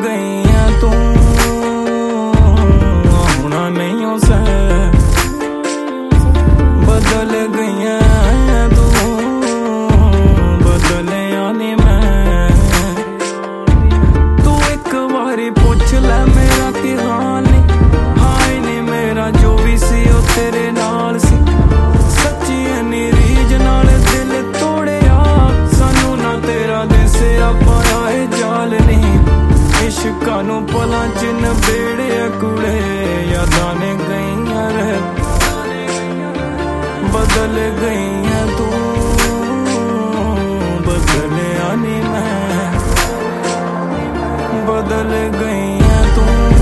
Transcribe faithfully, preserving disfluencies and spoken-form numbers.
गई है तू होना नहीं हो सा, बदल गई है तू बदले आनी मैं। तू एक बारी पूछ ले मेरा की हाल नहीं, हाय नहीं मेरा जो भी सी ओ तेरे नाल सी। सच्ची इन्नी रीज नाल दिल तोड़िया, सानू ना तेरा दिसिया पाया है जाल नहीं। इश्कां नू पलां च नबेड़े कुड़े, यादां ने गईयां रह बदल गई है तू बदलिया नहीं मैं, बदल गई है तू।